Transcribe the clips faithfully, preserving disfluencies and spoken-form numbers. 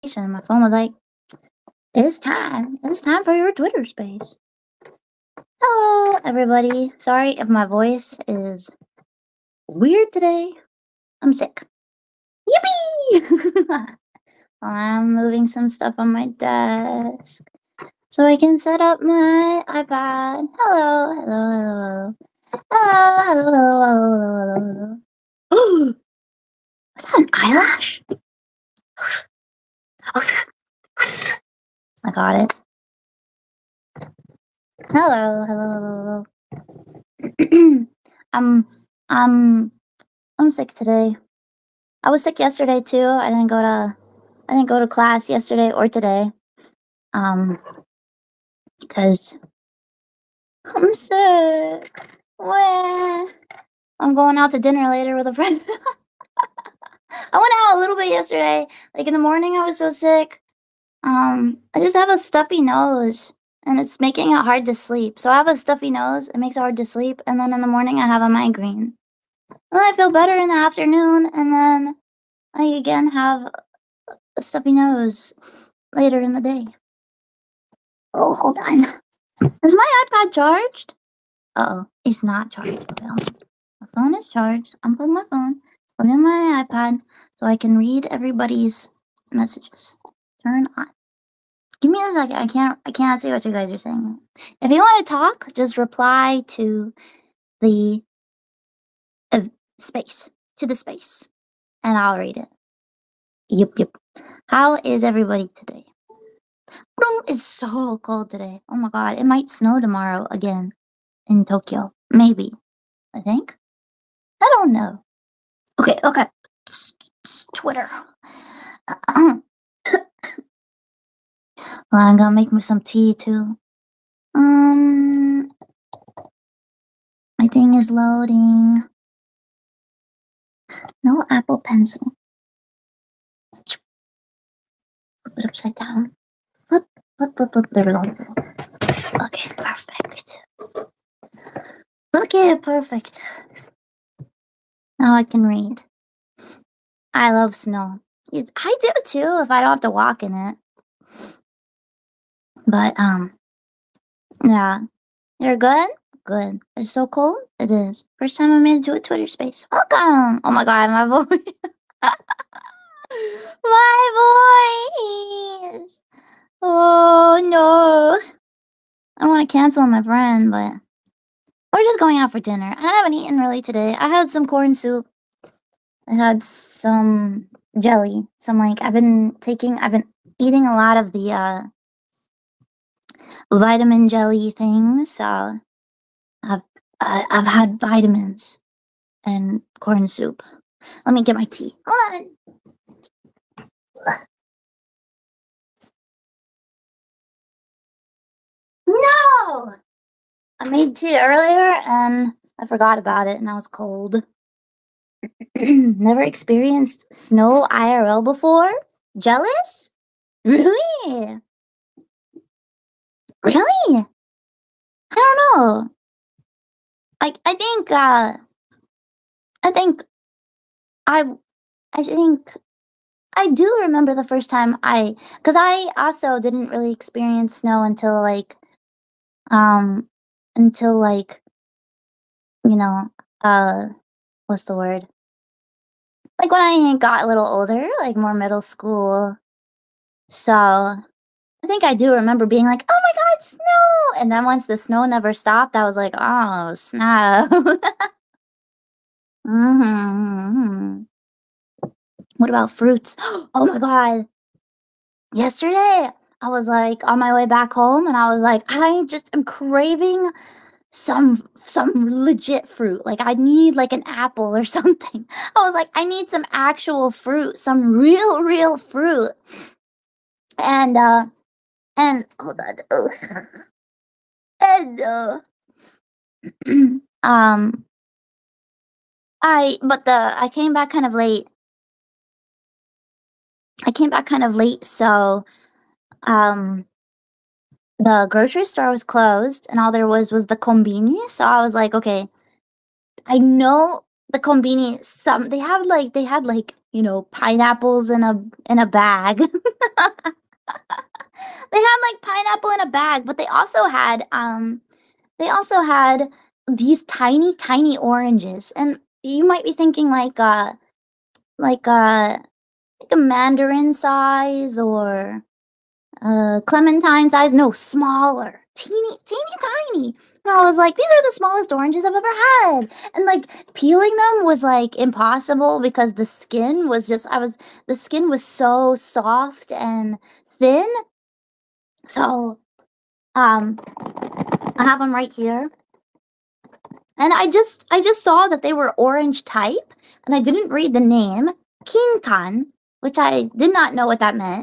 notification. My phone was like, it's time. It's time for your Twitter space. Hello, everybody. Sorry if my voice is weird today. I'm sick. Yippee! I'm moving some stuff on my desk so I can set up my iPad. Hello, hello, hello. Hello, hello, hello, hello, hello, hello. Was that an eyelash? I got it. Hello, hello, hello, hello. I'm, I'm, I'm sick today. I was sick yesterday too. I didn't go to, I didn't go to class yesterday or today. Um, because I'm sick. Wah. I'm going out to dinner later with a friend. I went out a little bit yesterday. Like in the morning, I was so sick. Um, I just have a stuffy nose, and it's making it hard to sleep. So I have a stuffy nose. It makes it hard to sleep. And then in the morning, I have a migraine. And then I feel better in the afternoon, and then I again have a stuffy nose later in the day. Oh, hold on. Is my iPad charged? Uh-oh, it's not charged. Well, my phone is charged. Unplug my phone, plug in my iPad, so I can read everybody's messages. Turn on. Give me a second. I can't. I can't see what you guys are saying. If you want to talk, just reply to the uh, space to the space, and I'll read it. Yep, yep. How is everybody today? It's so cold today. Oh my god, it might snow tomorrow again in Tokyo. Maybe. I think. I don't know. Okay, okay. Twitter. Well, I'm gonna make me some tea too. Um, my thing is loading. No Apple Pencil. Flip it upside down. Flip, flip, flip, flip. There we go. Okay, perfect. Okay, perfect. Now I can read. I love snow. It's, I do too if I don't have to walk in it. But, um, yeah. You're good? Good. It's so cold? It is. First time I made it to a Twitter space. Welcome! Oh my god, my voice. My voice! Oh no. I don't want to cancel my friend, but we're just going out for dinner. I haven't eaten really today. I had some corn soup. I had some jelly. Some like, I've been taking, I've been eating a lot of the, uh, vitamin jelly things, so I've uh, I've had vitamins and corn soup. Let me get my tea. Hold on. No! I made tea earlier and I forgot about it and I was cold. Never experienced snow I R L before? Jealous? Really? Really? I don't know. Like, I think, uh, I think, I, I think, I do remember the first time I, cause I also didn't really experience snow until like, um, until like, you know, uh, what's the word? Like when I got a little older, like more middle school. So I think I do remember being like, oh my god, snow! And then once the snow never stopped, I was like, oh, snap. mm-hmm. What about fruits? Oh my god. Yesterday, I was like on my way back home and I was like, I just am craving some some legit fruit. Like I need like an apple or something. I was like, I need some actual fruit, some real, real fruit. And uh and hold on. Ugh. And uh um I but the I came back kind of late. I came back kind of late, so um the grocery store was closed and all there was was the combini. So I was like, okay, I know the combini, some they have like they had like you know, pineapples in a in a bag. They had like pineapple in a bag, but they also had um they also had these tiny tiny oranges. And you might be thinking like uh like uh like a mandarin size or uh clementine size. No, smaller, teeny teeny tiny. And I was like, these are the smallest oranges I've ever had. And like peeling them was like impossible because the skin was just I was the skin was so soft and thin. So um I have them right here. And I just I just saw that they were orange type, and I didn't read the name, Kinkan, which I did not know what that meant.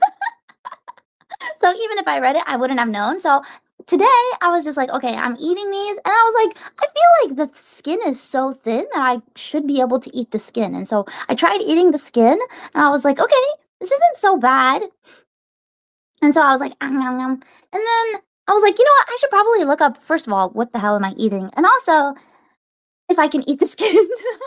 So even if I read it, I wouldn't have known. So today I was just like, okay, I'm eating these, and I was like, I feel like the skin is so thin that I should be able to eat the skin. And so I tried eating the skin, and I was like, okay, this isn't so bad. And so I was like, um, nom, nom. And then I was like, you know what? I should probably look up, first of all, what the hell am I eating? And also, if I can eat the skin.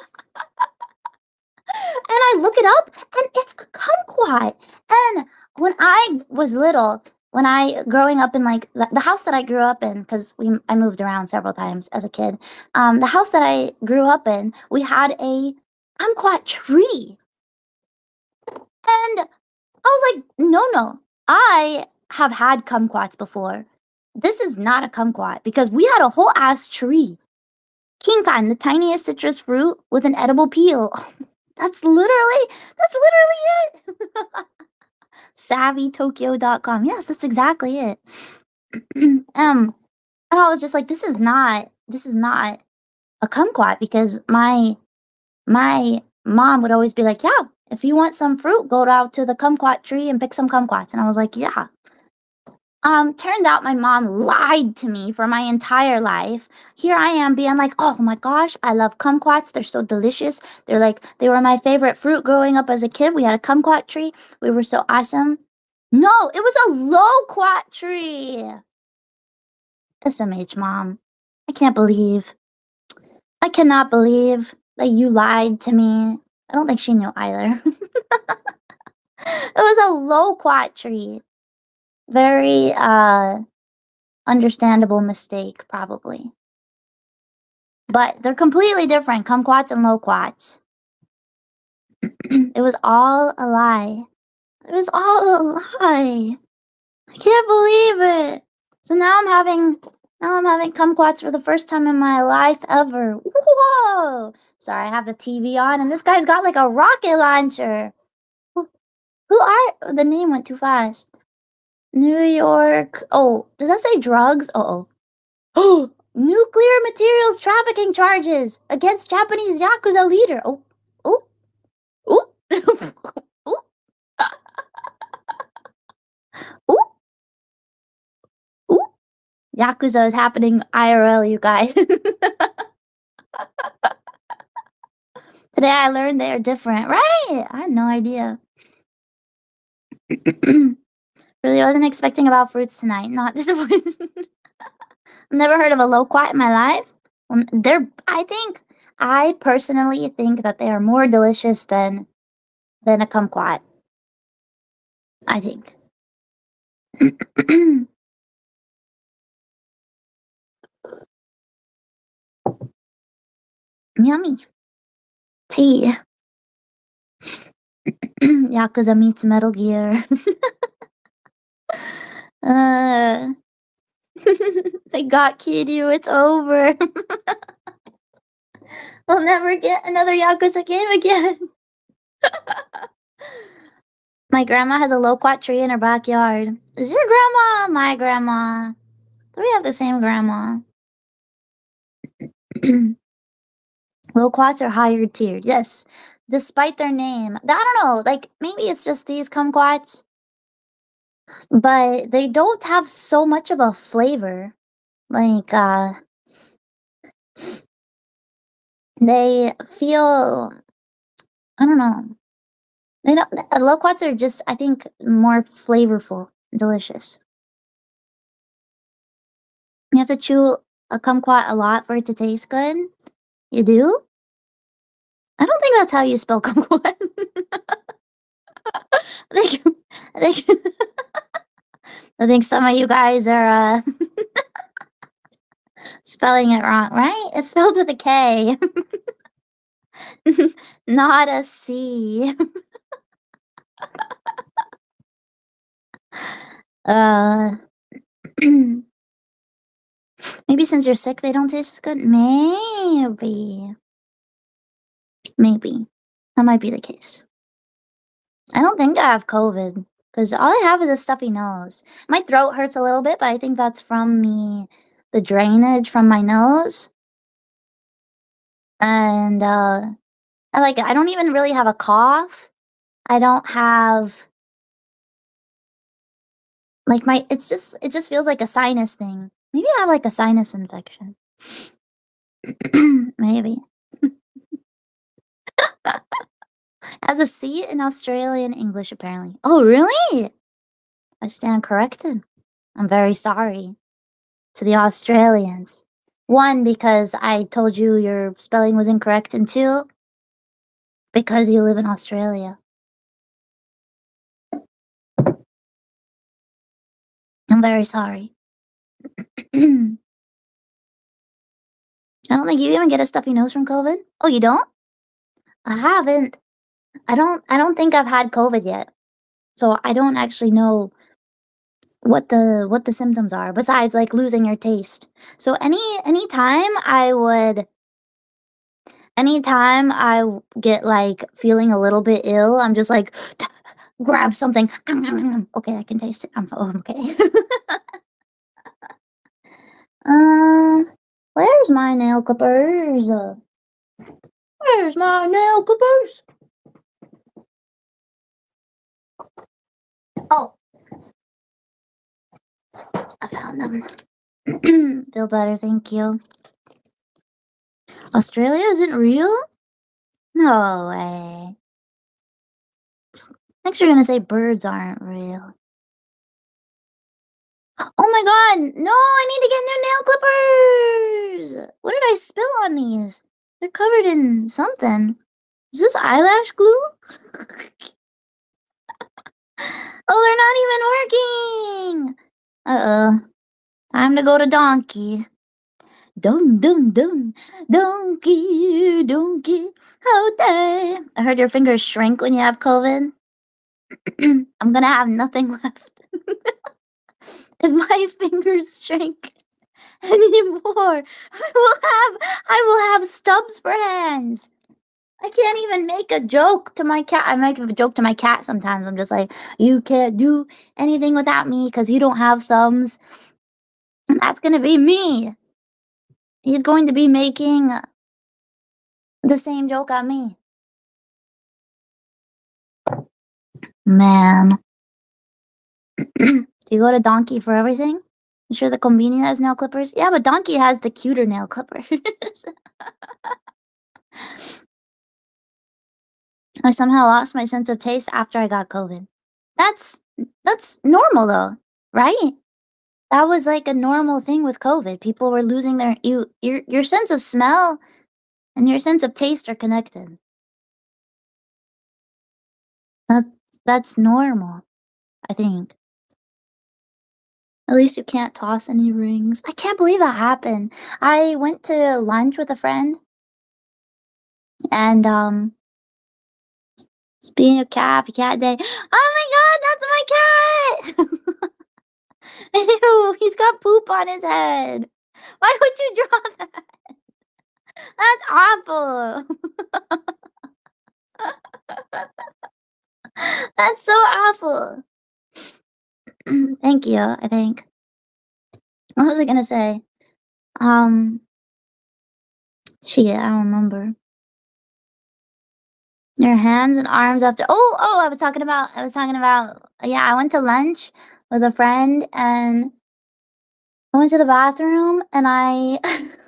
And I look it up, and it's kumquat. And when I was little, when I growing up in like the, the house that I grew up in, because we I moved around several times as a kid. Um, the house that I grew up in, we had a kumquat tree, and I was like, no, no, I have had kumquats before. This is not a kumquat because we had a whole ass tree. Kinkan, the tiniest citrus fruit with an edible peel. That's literally that's literally it. savvy tokyo dot com. Yes, that's exactly it. um, and I was just like, this is not this is not a kumquat because my my mom would always be like, yeah, if you want some fruit, go out to the kumquat tree and pick some kumquats. And I was like, yeah. Um, turns out my mom lied to me for my entire life. Here I am being like, oh my gosh, I love kumquats. They're so delicious. They're like, they were my favorite fruit growing up as a kid. We had a kumquat tree. We were so awesome. No, it was a loquat tree. S M H, mom. I can't believe. I cannot believe that you lied to me. I don't think she knew either. It was a loquat tree. Very, uh, understandable mistake, probably. But they're completely different, kumquats and loquats. It was all a lie. It was all a lie. I can't believe it. So now I'm having now I'm having kumquats for the first time in my life ever. Whoa! Sorry, I have the T V on, and this guy's got like a rocket launcher. Who, who are the name went too fast? New York. Oh, does that say drugs? Uh oh. Oh, nuclear materials trafficking charges against Japanese Yakuza leader. Oh, oh, oh, oh, oh, oh. Yakuza is happening I R L, you guys. Today I learned they are different. Right? I had no idea. Really wasn't expecting about fruits tonight. Not disappointed. Never heard of a loquat in my life. Um, They're, I think, I personally think that they are more delicious than than a kumquat. I think. Yummy. Tea. Yakuza meets Metal Gear. uh, they got Kiryu. It's over. We'll never get another Yakuza game again. My grandma has a loquat tree in her backyard. Is your grandma my grandma? Do we have the same grandma? Loquats are higher tiered, yes. Despite their name. I don't know, like, maybe it's just these kumquats, but they don't have so much of a flavor. Like, uh, they feel, I don't know. They don't, uh, loquats are just, I think, more flavorful, delicious. You have to chew a kumquat a lot for it to taste good. You do? I don't think that's how you spell kumquat. I think I think I think some of you guys are, uh, spelling it wrong, right? It's spelled with a K. Not a C. Uh, maybe since you're sick, they don't taste as good? Maybe. Maybe. That might be the case. I don't think I have COVID, 'cause all I have is a stuffy nose. My throat hurts a little bit, but I think that's from the the drainage from my nose. And, uh, I like I don't even really have a cough. I don't have like, my it's just it just feels like a sinus thing. Maybe I have, like, a sinus infection. Maybe. Has a C in Australian English, apparently. Oh, really? I stand corrected. I'm very sorry to the Australians. one, because I told you your spelling was incorrect, and two, because you live in Australia. I'm very sorry. I don't think you even get a stuffy nose from COVID. Oh, you don't? I haven't. I don't I don't think I've had COVID yet. So I don't actually know what the what the symptoms are besides, like, losing your taste. So any anytime I would anytime I w get, like, feeling a little bit ill, I'm just like, grab something. Okay, I can taste it. I'm oh, I'm okay. Um, where's my nail clippers? Uh, where's my nail clippers? Oh, I found them. Feel better, thank you. Australia isn't real? No way. Next you're gonna say birds aren't real. Oh my god! No, I need to get new nail clippers! What did I spill on these? They're covered in something. Is this eyelash glue? Oh, they're not even working! Uh-oh. Time to go to Donkey. Dun dun dun, donkey, donkey, how day. I heard your fingers shrink when you have COVID. I'm gonna have nothing left. If my fingers shrink anymore, I will have I will have stubs for hands. I can't even make a joke to my cat. I make a joke to my cat sometimes. I'm just like, you can't do anything without me because you don't have thumbs. And that's gonna be me. He's going to be making the same joke at me. Man. Do you go to Donkey for everything? You sure the Conveni has nail clippers? Yeah, but Donkey has the cuter nail clippers. I somehow lost my sense of taste after I got COVID. That's that's normal though, right? That was like a normal thing with COVID. People were losing their you your your sense of smell and your sense of taste are connected. That that's normal, I think. At least you can't toss any rings. I can't believe that happened. I went to lunch with a friend and um speaking of cat, happy cat day. Oh my god, that's my cat! Ew, he's got poop on his head. Why would you draw that? That's awful. That's so awful. Thank you, I think. What was I gonna say? Um, shit, I don't remember. Your hands and arms after. Oh, oh, I was talking about. I was talking about. Yeah, I went to lunch with a friend, and I went to the bathroom, and I.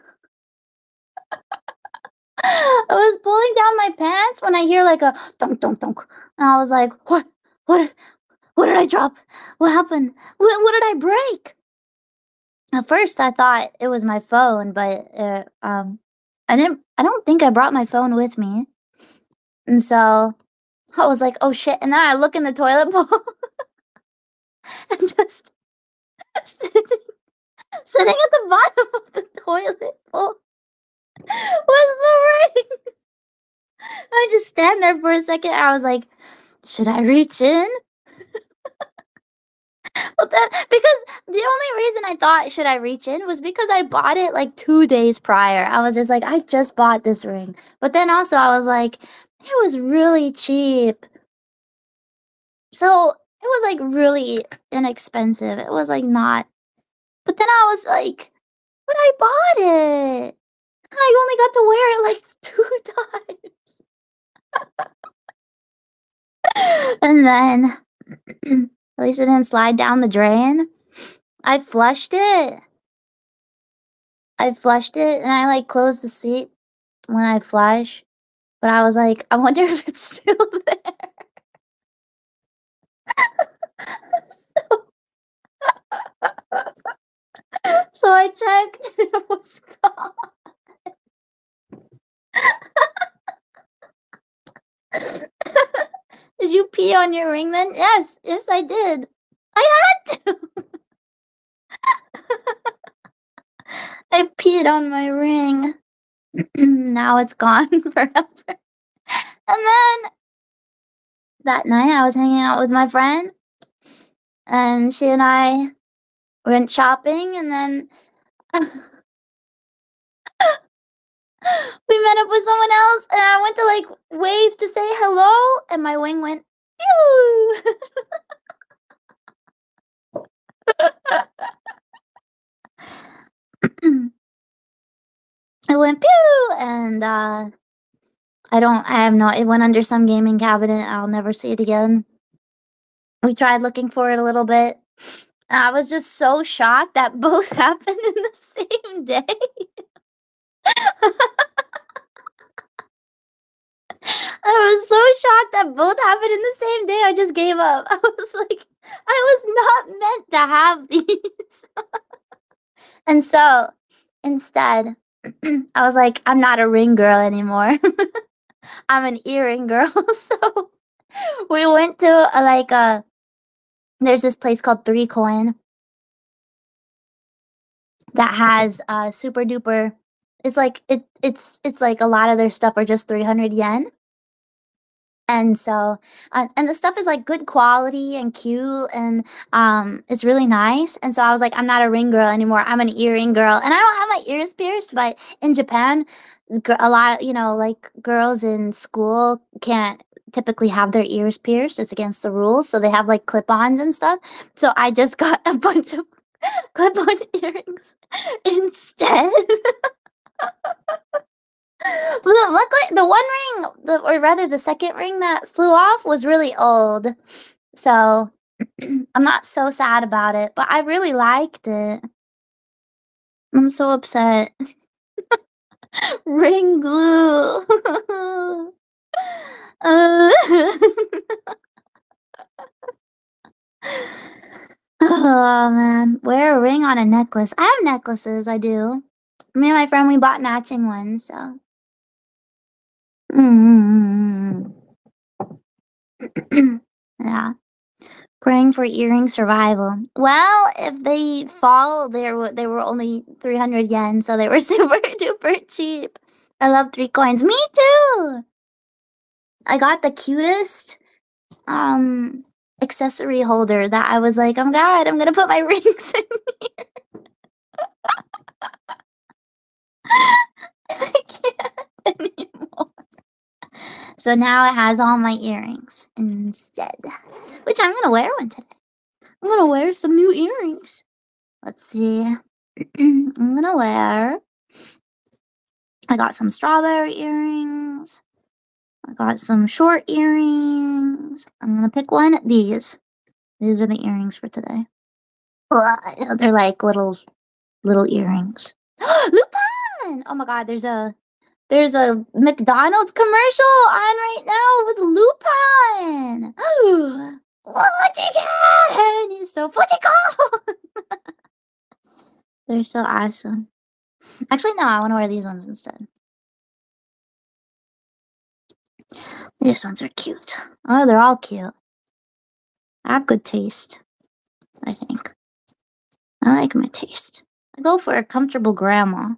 I was pulling down my pants when I hear like a thunk thunk thunk, and I was like, "What? What? What did I drop? What happened? What, what did I break?" At first, I thought it was my phone, but uh, um, I didn't. I don't think I brought my phone with me. And so I was like, "Oh shit!" And then I look in the toilet bowl and just sitting, sitting at the bottom of the toilet bowl was the ring. I just stand there for a second. I was like, "Should I reach in?" But then, because the only reason I thought should I reach in was because I bought it like two days prior. I was just like, I just bought this ring. But then also I was like, it was really cheap. So it was like really inexpensive. It was like not. But then I was like, but I bought it. I only got to wear it like two times. And then at least it didn't slide down the drain. I flushed it. I flushed it and I like closed the seat when I flush. But I was like, I wonder if it's still there. so, so I checked and it was gone. Did you pee on your ring then? Yes, yes I did. I had to. I peed on my ring. Now it's gone forever. And then that night I was hanging out with my friend and she and I went shopping and then we met up with someone else and I went to like wave to say hello and my wing went pew. It went pew and uh I don't I have no it went under some gaming cabinet. I'll never see it again. We tried looking for it a little bit. I was just so shocked that both happened in the same day. I was so shocked that both happened in the same day. I just gave up. I was like, I was not meant to have these. And so instead, I was like, I'm not a ring girl anymore. I'm an earring girl. So we went to a, like a, there's this place called Three Coin that has uh super duper. It's like it it's it's like a lot of their stuff are just three hundred yen. And so, uh, and the stuff is like good quality and cute and um it's really nice. And so I was like, I'm not a ring girl anymore. I'm an earring girl. And I don't have my ears pierced, but in Japan, gr- a lot, you know, like girls in school can't typically have their ears pierced. It's against the rules. So they have like clip-ons and stuff. So I just got a bunch of clip-on earrings instead. Well, luckily, the one ring, the, or rather the second ring that flew off was really old. So I'm not so sad about it, but I really liked it. I'm so upset. Ring glue. Uh, oh man, wear a ring on a necklace. I have necklaces, I do. Me and my friend, we bought matching ones, so. Mm. Yeah. Praying for earring survival. Well, if they fall, they were they were only three hundred yen, so they were super duper cheap. I love three coins. Me too. I got the cutest um accessory holder that I was like, oh god, I'm gonna put my rings in here. I can't anymore. So now it has all my earrings instead, which I'm gonna wear one today. I'm gonna wear some new earrings. Let's see. I'm gonna wear. I got some strawberry earrings. I got some short earrings. I'm gonna pick one. These. These are the earrings for today. Ugh, they're like little little earrings. Lupin! Oh my god, there's a there's a McDonald's commercial on right now with Lupin. Fujigan! He's so Fujiko! They're so awesome. Actually, no, I want to wear these ones instead. These ones are cute. Oh, they're all cute. I have good taste, I think. I like my taste. I go for a comfortable grandma.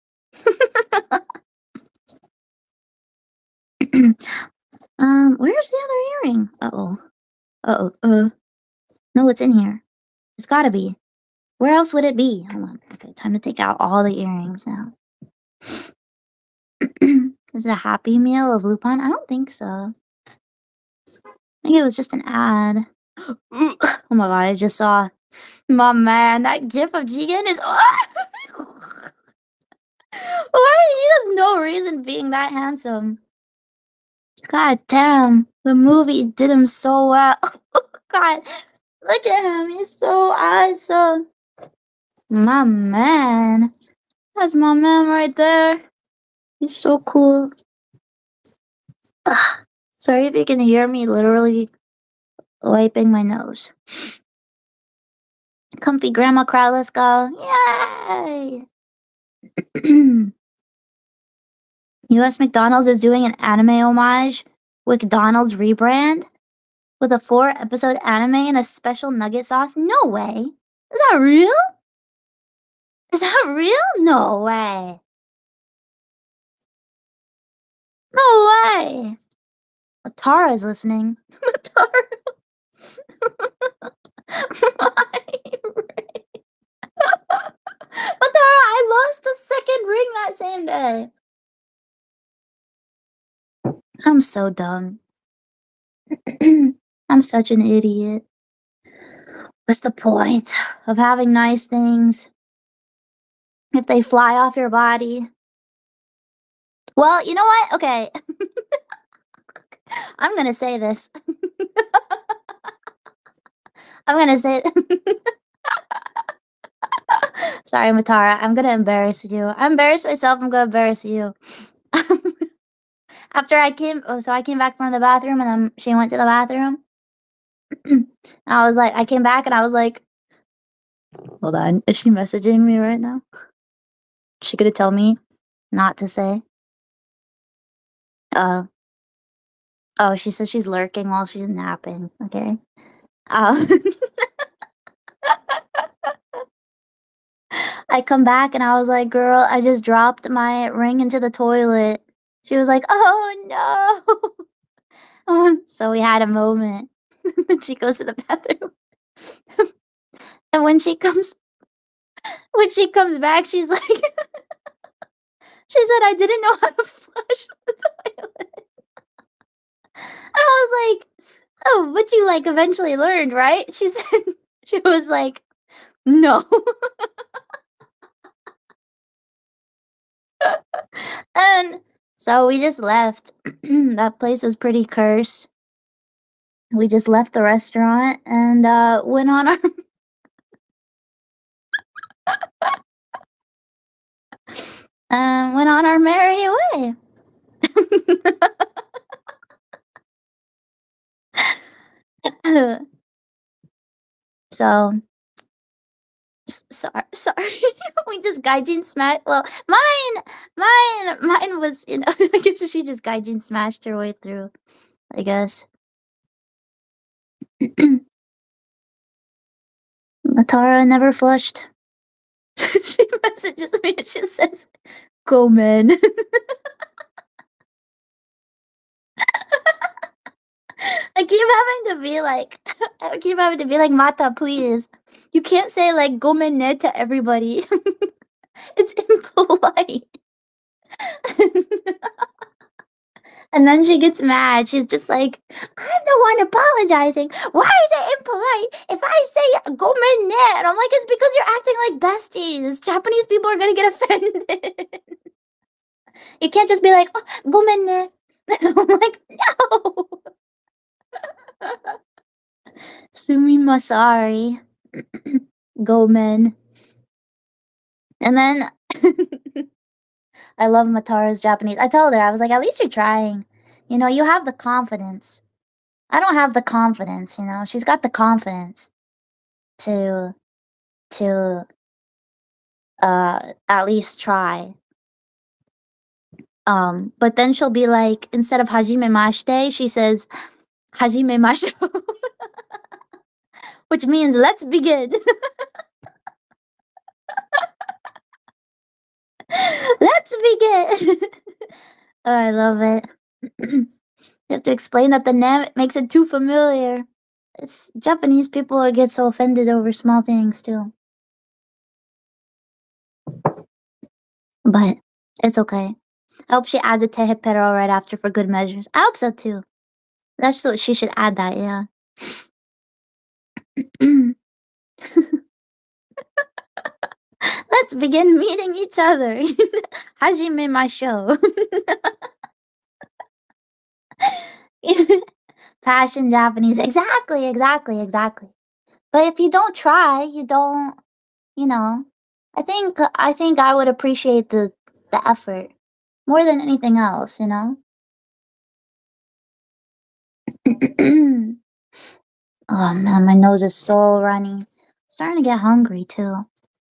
um, where's the other earring? Uh-oh. Uh-oh. Uh. No, it's in here. It's gotta be. Where else would it be? Hold on. Okay, time to take out all the earrings now. Is it a Happy Meal of Lupin? I don't think so. I think it was just an ad. Oh my god, I just saw my man. That gif of Jigen is. Why? He has no reason being that handsome. God damn, the movie did him so well. God, look at him. He's so awesome. My man. That's my man right there. He's so cool. Ugh. Sorry if you can hear me literally wiping my nose. Comfy grandma crowd, let's go. Yay! U S McDonald's is doing an anime homage McDonald's rebrand with a four episode anime and a special nugget sauce. No way. Is that real? Is that real? No way. No way. Matara is listening. Matara. Matara, I lost a second ring that same day. I'm so dumb. I'm such an idiot. What's the point of having nice things if they fly off your body? Well, you know what? Okay. I'm gonna say this. I'm gonna say Sorry, Matara. I'm gonna embarrass you. I embarrassed myself. I'm gonna embarrass you. After I came, oh, so I came back from the bathroom, and then she went to the bathroom. I was like, I came back, and I was like, hold on, is she messaging me right now? She gonna tell me not to say? Uh. Oh, she says she's lurking while she's napping. Okay. Uh, I come back and I was like, girl, I just dropped my ring into the toilet. She was like, oh no. So we had a moment. She goes to the bathroom. And when she comes when she comes back, she's like she said I didn't know how to flush the toilet. And I was like, oh, but you like eventually learned, right? She said she was like, no. And so we just left. That place was pretty cursed. We just left the restaurant and uh, went on our um, went on our merry way. So sorry, sorry. We just gaijin smashed. Well, mine, mine, mine was. You know, I guess she just gaijin smashed her way through. I guess. Matara never flushed. She messages me and she says, "Go men." I keep having to be like, I keep having to be like, Mata, please. You can't say like "gomenne" to everybody. It's impolite. And then she gets mad. She's just like, I'm the one apologizing. Why is it impolite if I say "gomenne"? And I'm like, it's because you're acting like besties. Japanese people are gonna get offended. You can't just be like, oh, "gomenne." I'm like, no. Sumimasari. Gomen. And then I love Matara's Japanese. I told her, I was like, at least you're trying. You know, you have the confidence. I don't have the confidence, you know. She's got the confidence to to uh at least try. Um, but then she'll be like, instead of hajime mashite, she says hajime masho, which means let's begin. Let's begin. Oh, I love it. You have to explain that the name makes it too familiar. It's Japanese people get so offended over small things too. But it's okay. I hope she adds a tehepero right after for good measures. I hope so too. That's what she should add that, yeah. Let's begin meeting each other. Hajime masho. Passion Japanese. Exactly, exactly, exactly. But if you don't try, you don't, you know. I think I think I would appreciate the the effort more than anything else, you know. Oh man, my nose is so runny. Starting to get hungry too.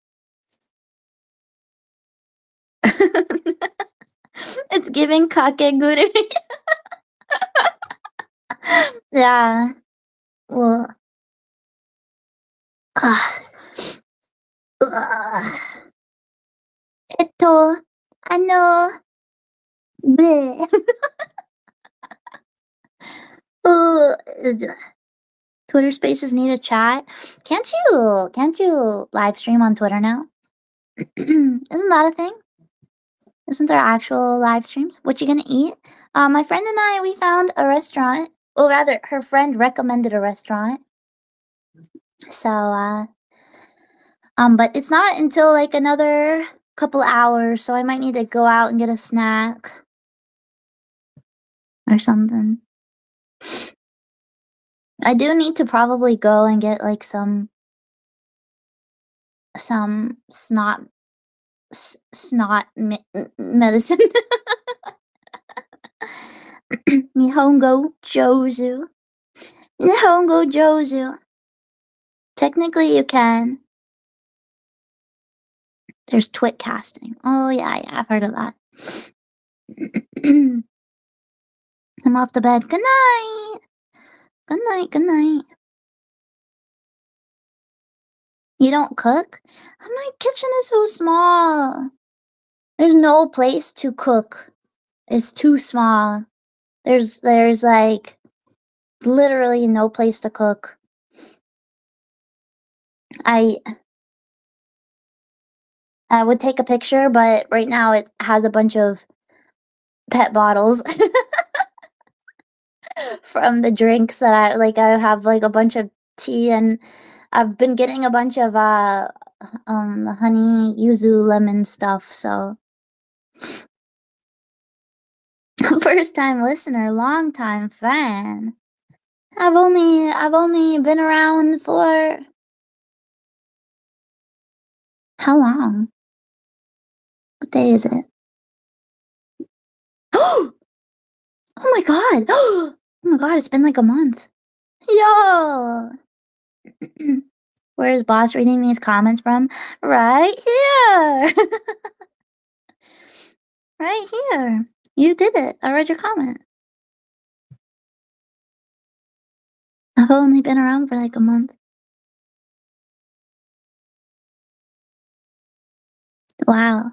It's giving kakegurui. Yeah. Well, uh, uh, えっと、あの、bleh. Uh, Twitter Spaces need a chat. Can't you? Can't you live stream on Twitter now? Isn't that a thing? Isn't there actual live streams? What you gonna eat? Uh, my friend and I, we found a restaurant. Or rather, her friend recommended a restaurant. So, uh, um, but it's not until like another couple hours, so I might need to go out and get a snack or something. I do need to probably go and get like some some snot s- snot me- medicine. Nihongo Jozu. Nihongo Jozu. Technically, you can. There's twit casting. Oh yeah, yeah, I've heard of that. I'm off the bed. Good night. Good night. Good night. You don't cook? My kitchen is so small. There's no place to cook. It's too small. There's there's like literally no place to cook. I I would take a picture, but right now it has a bunch of pet bottles from the drinks that I like. I have like a bunch of tea, and I've been getting a bunch of uh um honey yuzu lemon stuff. So first time listener, long time fan. I've only I've only been around for how long? What day is it? Oh my god! Oh my god! It's been like a month. Yo. Where is boss reading these comments from? Right here. Right here. You did it. I read your comment. I've only been around for like a month. Wow.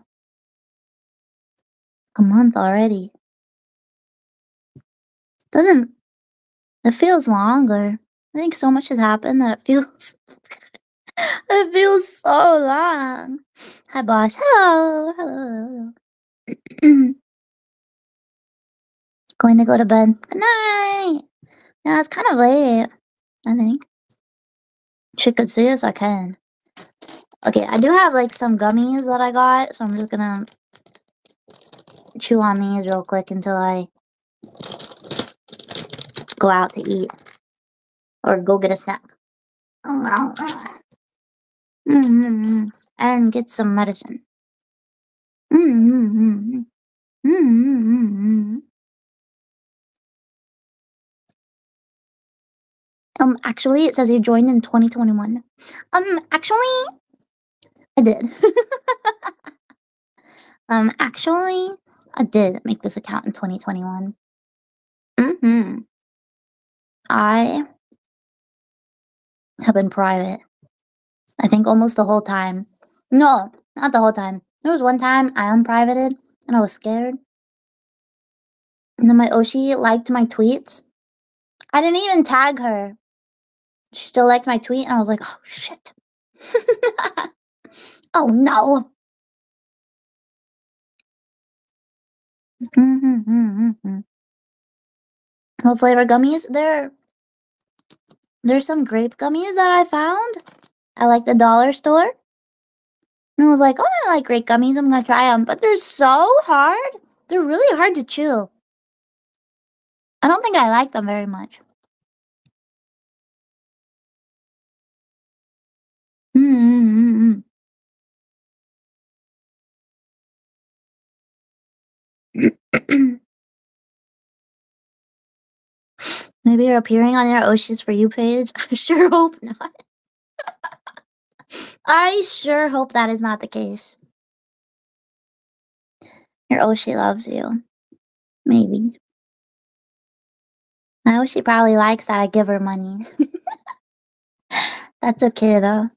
A month already. Doesn't it feels longer. I think so much has happened that it feels it feels so long. Hi boss. Hello. Hello. Hello. Going to go to bed. Good night. Yeah, it's kind of late. I think. She could see us. I can. Okay, I do have like some gummies that I got, so I'm just gonna chew on these real quick until I go out to eat or go get a snack. Mm-hmm. And get some medicine. Mm-hmm. Mm-hmm. Um, actually, it says you joined in twenty twenty-one. Um, actually, I did. um, actually, I did make this account in twenty twenty-one. Mhm. I have been private. I think almost the whole time. No, not the whole time. There was one time I unprivated and I was scared. And then my Oshi liked my tweets. I didn't even tag her. She still liked my tweet and I was like, oh shit. Oh no. What flavor gummies? There, there's some grape gummies that I found at like the dollar store. And I was like, oh, I like grape gummies. I'm gonna try them. But they're so hard. They're really hard to chew. I don't think I like them very much. Mm-hmm. Maybe you're appearing on your Oshi's For You page? I sure hope not. I sure hope that is not the case. Your Oshi loves you. Maybe. My Oshi probably likes that I give her money. That's okay, though.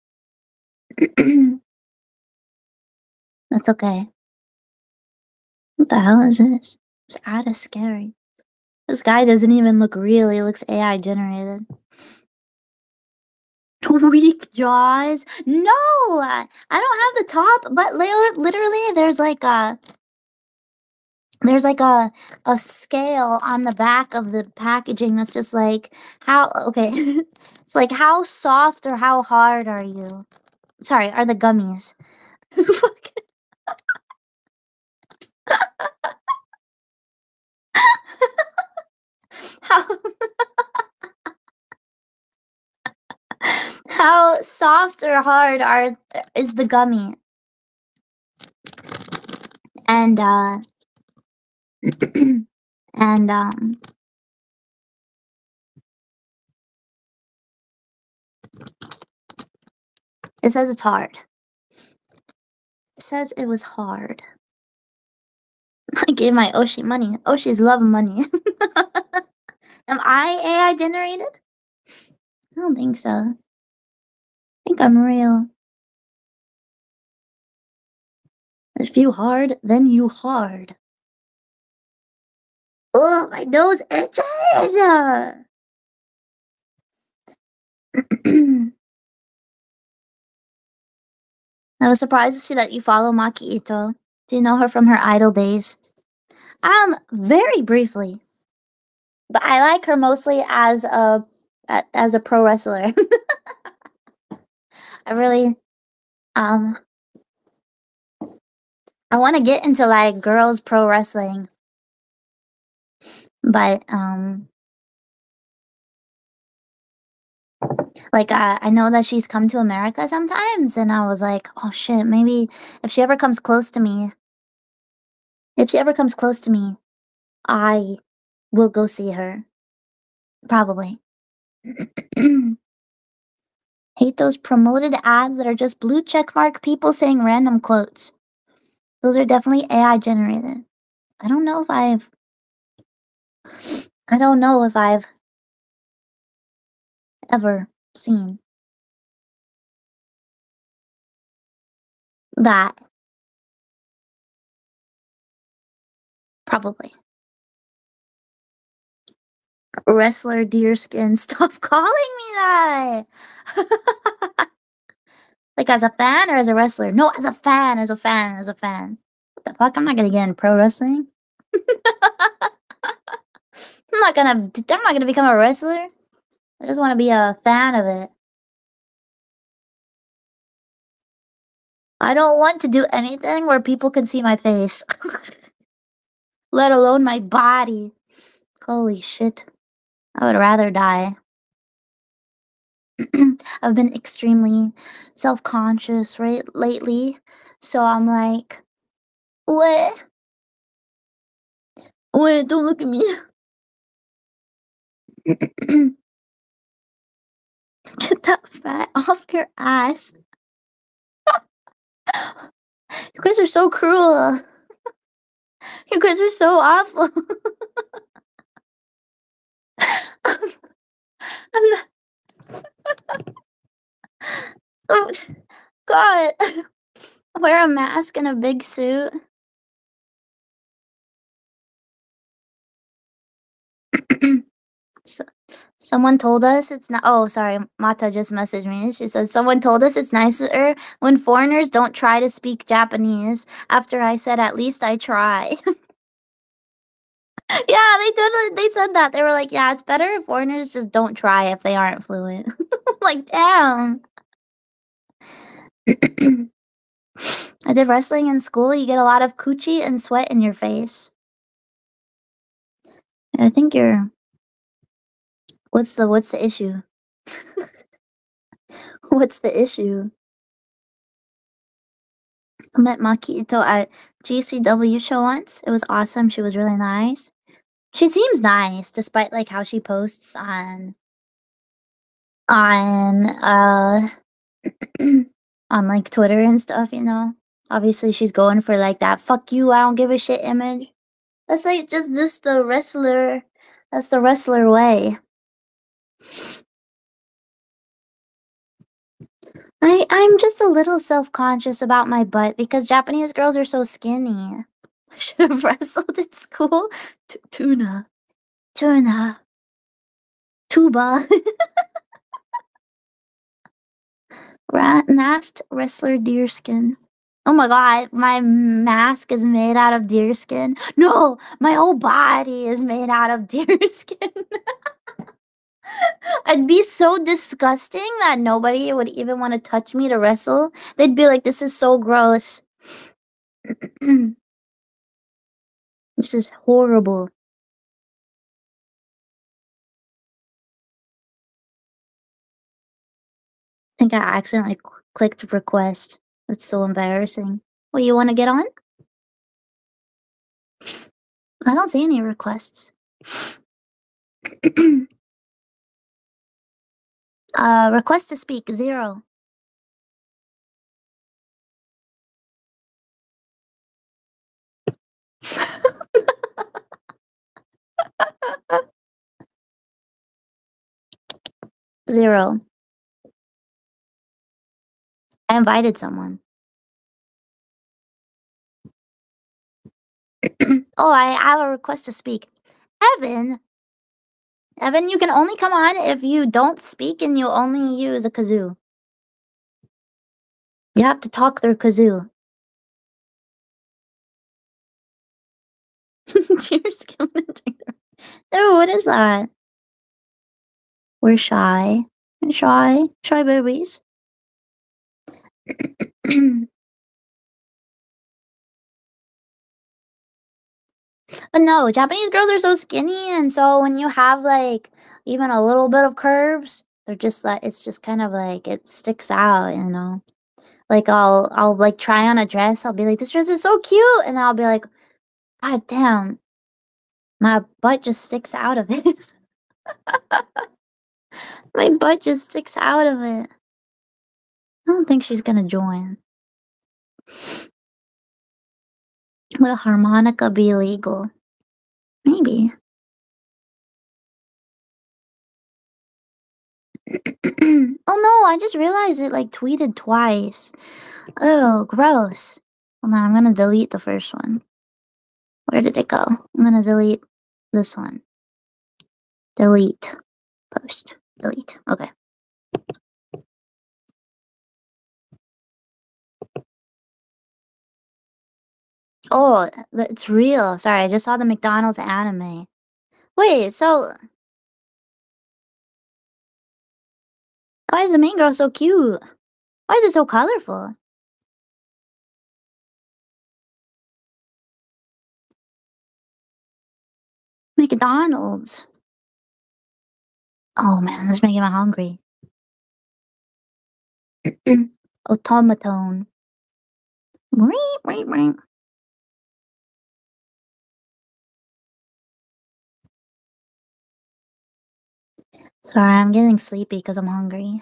That's okay. What the hell is this? This ad is scary. This guy doesn't even look real. He looks A I generated. Weak jaws? No! I don't have the top, but literally there's like a... There's like a a scale on the back of the packaging that's just like, how... Okay. It's like, how soft or how hard are you? Sorry, are the gummies. How... How soft or hard are is the gummy? And uh and um it says it's hard. It says it was hard. I gave my Oshi money. Oshis love money. Am I A I generated? I don't think so. I think I'm real. If you hard, then you hard. Oh, my nose itches! I was surprised to see that you follow Maki Ito. Do you know her from her idol days? Um, very briefly. But I like her mostly as a as a pro wrestler. I really um I want to get into like girls pro wrestling. But um like uh, I know that she's come to America sometimes and I was like, "Oh shit, maybe if she ever comes close to me, if she ever comes close to me, I will go see her." Probably. Hate those promoted ads that are just blue checkmark people saying random quotes. Those are definitely A I generated. I don't know if I've I don't know if I've ever seen that. Probably. Wrestler Deerskin, stop calling me that! Like as a fan or as a wrestler? No, as a fan, as a fan, as a fan. What the fuck? I'm not gonna get in pro wrestling. I'm not gonna I'm not gonna become a wrestler. I just wanna be a fan of it. I don't want to do anything where people can see my face. Let alone my body. Holy shit. I would rather die. I've been extremely self-conscious right lately. So I'm like, what? Wait, don't look at me. Get that fat off your ass. You guys are so cruel. You guys are so awful. I'm not. Oh, God. Wear a mask and a big suit. So, someone told us it's not. Oh, sorry. Mata just messaged me. She said, someone told us it's nicer when foreigners don't try to speak Japanese. After I said, at least I try. Yeah, they did. They said that. They were like, yeah, it's better if foreigners just don't try if they aren't fluent. Like, damn. I did wrestling in school. You get a lot of coochie and sweat in your face. I think you're. What's the What's the issue? What's the issue? I met Makito at G C W show once. It was awesome. She was really nice. She seems nice, despite like how she posts on on uh on like Twitter and stuff. You know, obviously she's going for like that "fuck you, I don't give a shit" image. That's like just just the wrestler. That's the wrestler way. I I'm just a little self-conscious about my butt because Japanese girls are so skinny. I should have wrestled at school. T- tuna, tuna, tuba. Rat masked wrestler deerskin. Oh my god, my mask is made out of deerskin. No, my whole body is made out of deerskin. I'd be so disgusting that nobody would even want to touch me to wrestle. They'd be like, this is so gross. This is horrible. I think I accidentally c- clicked request. That's so embarrassing. Well, you want to get on? I don't see any requests. uh, request to speak, zero. Zero. I invited someone. Oh, I have a request to speak. Evan, Evan, you can only come on if you don't speak and you only use a kazoo. You have to talk through kazoo. Tears coming and drink the- Oh, what is that? We're shy. Shy. Shy babies. But no, Japanese girls are so skinny, and so when you have like even a little bit of curves, they're just like it's just kind of like it sticks out, you know. Like I'll I'll like try on a dress, I'll be like, this dress is so cute, and then I'll be like, God damn, my butt just sticks out of it. My butt just sticks out of it. I don't think she's gonna join. Would a harmonica be illegal? Maybe. Oh no, I just realized it like tweeted twice. Oh, gross. Hold on, I'm gonna delete the first one. Where did it go? I'm gonna delete this one. Delete. Post. Delete. Okay. Oh, th- it's real. Sorry, I just saw the McDonald's anime. Wait, so why is the main girl so cute? Why is it so colorful? McDonald's. Oh man, this is making me hungry. Automaton. Meep, meep, meep. Sorry, I'm getting sleepy because I'm hungry.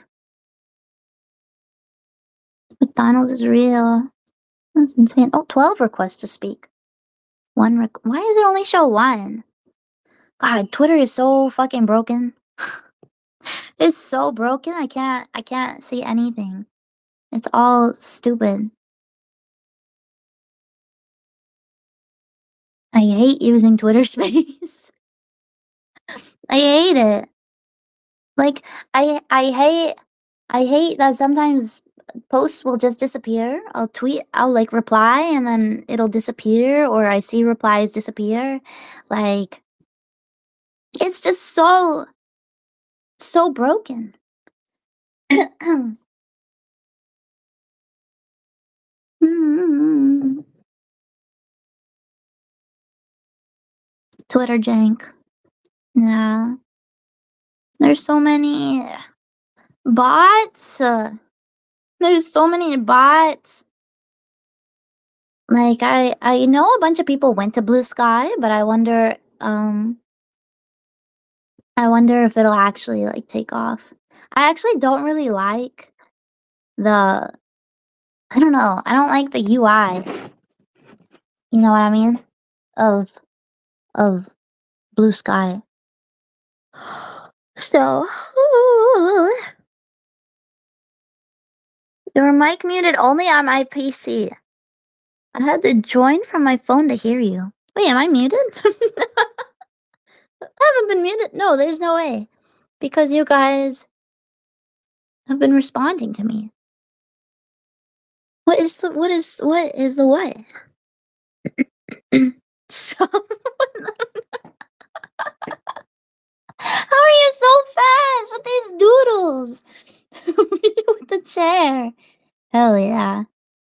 McDonald's is real. That's insane. Oh, twelve requests to speak. One rec- Why does it only show one? God, Twitter is so fucking broken. It's so broken. I can't. I can't see anything. It's all stupid. I hate using Twitter Space. I hate it. Like I I hate I hate that sometimes posts will just disappear. I'll tweet, I'll like reply and then it'll disappear or I see replies disappear. Like it's just so so broken. Twitter jank. Yeah. There's so many bots. uh, There's so many bots. Like I I know a bunch of people went to Blue Sky, but I wonder um I wonder if it'll actually like take off. I actually don't really like the I don't know. I don't like the U I. You know what I mean? Of of Blue Sky. So your mic muted only on my P C. I had to join from my phone to hear you. Wait, am I muted? I haven't been muted. No, there's no way. Because you guys have been responding to me. What is the what is what is the what? So how are you so fast with these doodles? With the chair. Hell yeah.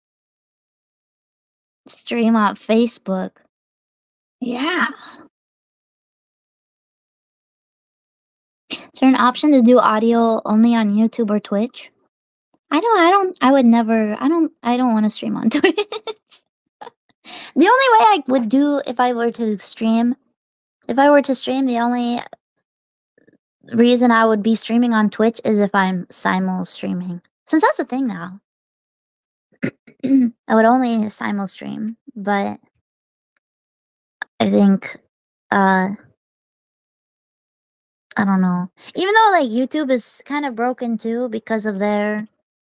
Stream on Facebook. Yeah. Is there an option to do audio only on YouTube or Twitch? I don't I don't I would never I don't I don't want to stream on Twitch. The only way I would do if I were to stream if I were to stream, the only reason I would be streaming on Twitch is if I'm simul streaming. Since that's a thing now. I would only simul stream, but I think uh I don't know. Even though like YouTube is kind of broken too because of their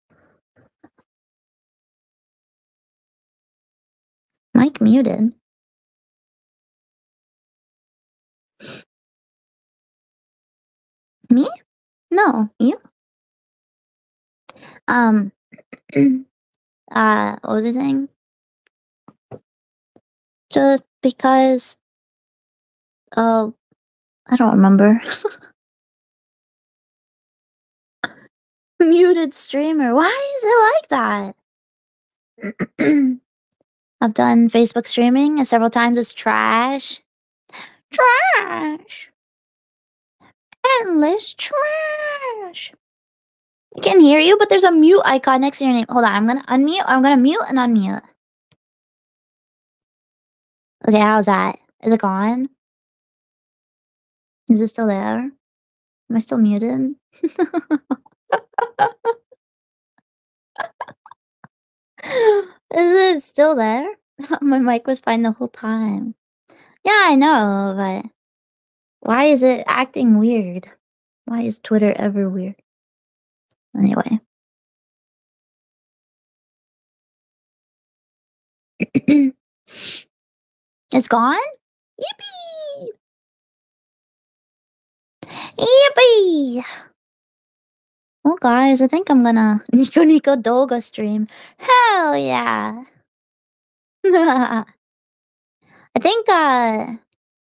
mic muted. Me? No, you? Um uh what was I saying? Just because uh I don't remember. Muted streamer. Why is it like that? I've done Facebook streaming and several times. It's trash. Trash. Endless trash. I can hear you, but there's a mute icon next to your name. Hold on, I'm gonna unmute. I'm gonna mute and unmute. Okay, how's that? Is it gone? Is it still there? Am I still muted? Is it still there? My mic was fine the whole time. Yeah, I know, but why is it acting weird? Why is Twitter ever weird? Anyway. It's gone? Yippee! Yippee! Well, guys, I think I'm gonna Nico Nico Doga stream. Hell yeah! I think, uh...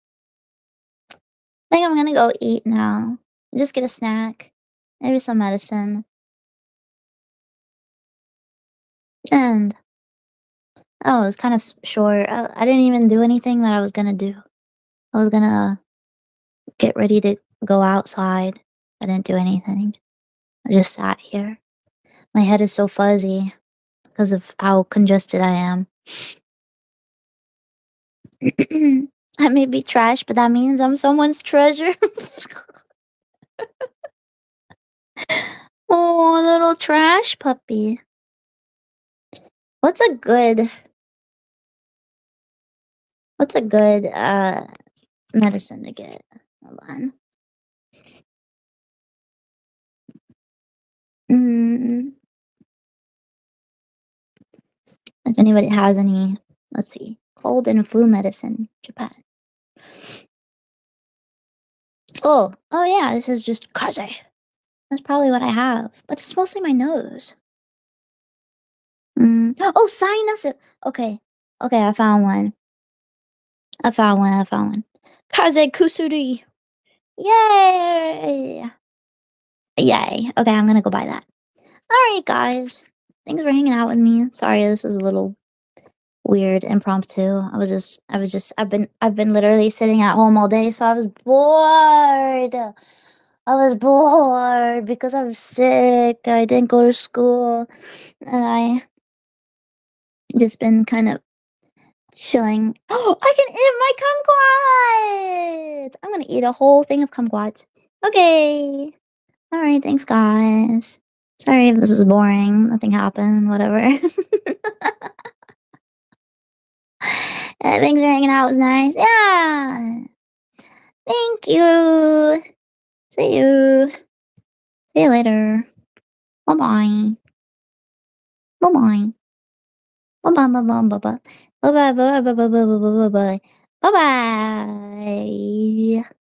I think I'm gonna go eat now. Just get a snack. Maybe some medicine. And... Oh, it was kind of short. I, I didn't even do anything that I was gonna do. I was gonna get ready to go outside. I didn't do anything. I just sat here. My head is so fuzzy because of how congested I am. I may be trash, but that means I'm someone's treasure. Oh, little trash puppy. What's a good... What's a good, uh, medicine to get? Hold on. Mm, if anybody has any, let's see, cold and flu medicine, Japan. Oh, oh yeah, this is just kaze. That's probably what I have, but it's mostly my nose. Mm. Oh, sinus. Okay, okay, I found one. I found one. I found one. Kaze kusuri. Yay! Yay. Okay, I'm gonna go buy that. Alright, guys. Thanks for hanging out with me. Sorry, this was a little weird, impromptu. I was just, I was just, I've been, I've been literally sitting at home all day, so I was bored. I was bored because I was sick. I didn't go to school, and I just been kind of chilling. Oh, I can eat my kumquats! I'm gonna eat a whole thing of kumquats. Okay. Alright, thanks, guys. Sorry if this is boring. Nothing happened. Whatever. Uh, thanks for hanging out. It was nice. Yeah. Thank you. See you. See you later. Bye bye. Bye bye. Bye bye. Bye bye. Bye bye. Bye bye. Bye bye. Bye bye. Bye bye. Bye bye. Bye bye.